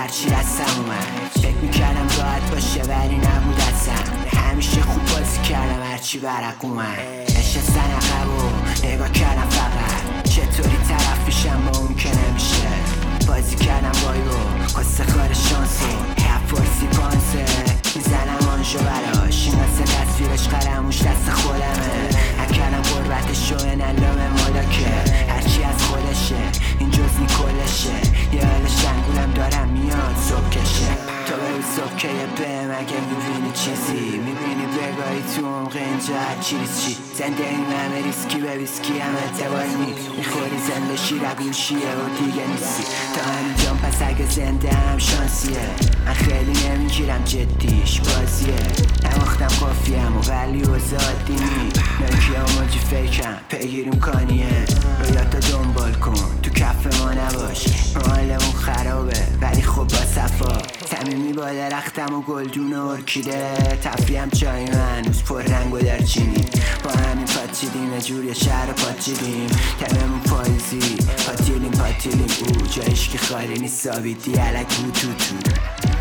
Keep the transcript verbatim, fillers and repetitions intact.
هرچی دستم اومد. فکر میکردم راحت باشه ولی نبود اصلا. همیشه خوب بازی کردم هرچی برق اومد. عشق سن و نگاه کردم فقط چطوری طرف میشم با اون که نمیشه. بازی کردم بایو قصه خار شانسو هفورسی پانسه میزنم آنجا براش. این واسه تصویرش قلموش دست خودمه. هکرم قربتشو انلام ملاکه. هرچی از خودشه این جزنی کلشه. یه حال شنگولم دارم میاد صبح کشه. تو ببین صبح که یه به مگه میبینی چیزی. میبینی بگاهی تو عمق اینجا هر چیز چی. زنده این همه ریسکی به ویسکی هم اعتبار نی. میخوری زنده شیرگوشیه و دیگه نیستی تا همینجام. پس اگه زنده هم شانسیه. من خیلی نمیگیرم جدیش بازیه. نماختم قافیم و ولی اوزا عادی نی. نکی اموجی فیکم پیگیریم کانیه. رویاتو دنبال کن تو کف ما نباش. محالمون خرابه ولی خب با صفا. صمیمی با درختم و گلدون و ارکیده. تفریم چای من هنوز پر رنگ و درچینی. با همین پاچیدیم یه جور یه شهر پاچیدیم. تممون پاییزی پاتیلیم پاتیلیم او جایش که خالی نیست ثابتی علک بو تو تو.